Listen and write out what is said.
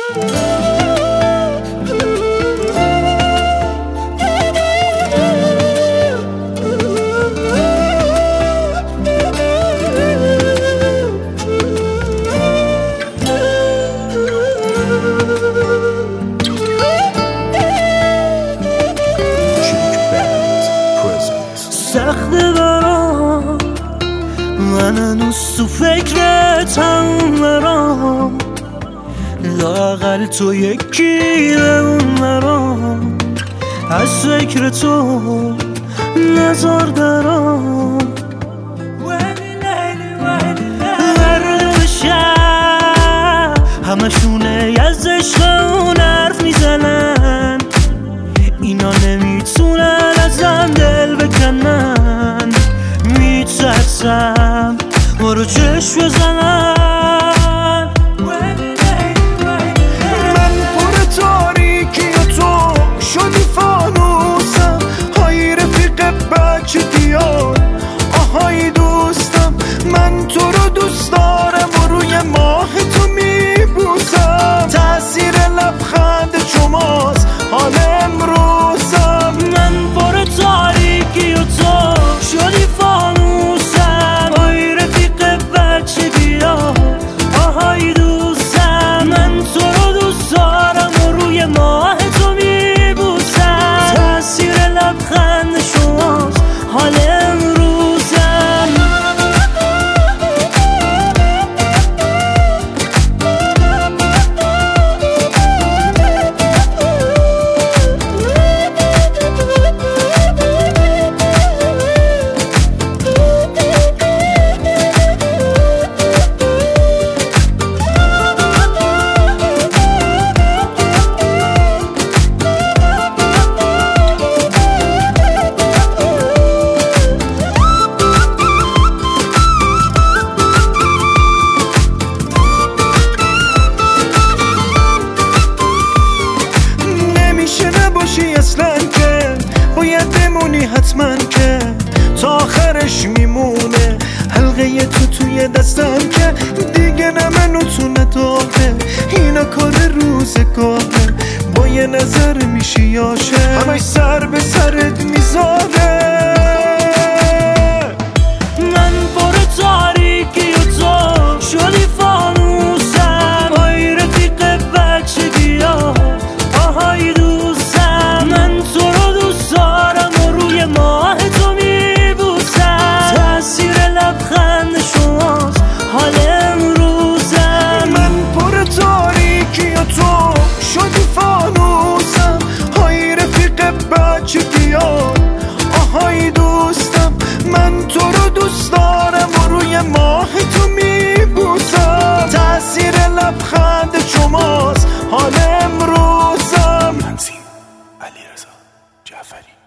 سخته برام من هنوز تو فکرتم برام لااقل تو یکی بمون برام از فکر تو نزار درام ورد شب همشونه از عشقمون حرف میزنن اینا نمیتونن ازم دل بکنن میترسم ما رو چشم بزنن من پر تاریکی و تو شدی فانوسم های رفیق بچه دیار آهای دوستم من تو رو دوست دارم و روی ماه تو میبوسم تأثیر لبخند شماست حال امروزم من پر تاریکی و تو شدی فانوسم های رفیق بچه بیار آهای دوستم من تو رو دوست دارم و روی ماه تو میبوسم تأثیر لبخند شماست حال امروزم اصلا که باید بمونی حتما که تا آخرش میمونه حلقه تو توی دستم که دیگه نه منو تو نداره اینا کار روزگاره با یه نظر میشی عاشق همش سر به سرت میذاره من پر تاریکی و تو شدی فانوسم های رفیق بچه بیار آهای دوستم من تو رو دوست دارم و روی ماه تو میبوسم تأثیر لبخند شماست حال امروزم من پر تاریکی و تو شدی فانوسم های رفیق بچه بیار آهای دوستم من تو رو دوست دارم و روی ماه تو میبوسم تأثیر لبخند شماست حال امروزم. تنظیم علیرضا جعفری.